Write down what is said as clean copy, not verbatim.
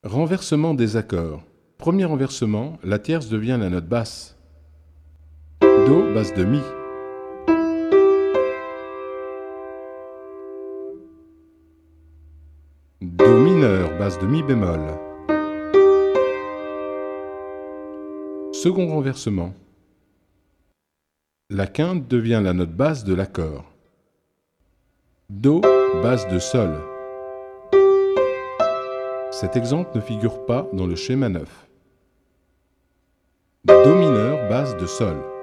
Renversement des accords. Premier renversement, la tierce devient la note basse. Do, basse de Mi. Do mineur, basse de Mi bémol. Second renversement. La quinte devient la note basse de l'accord. Do, basse de Sol. Cet exemple ne figure pas dans le schéma 9. Do mineur, basse de Sol.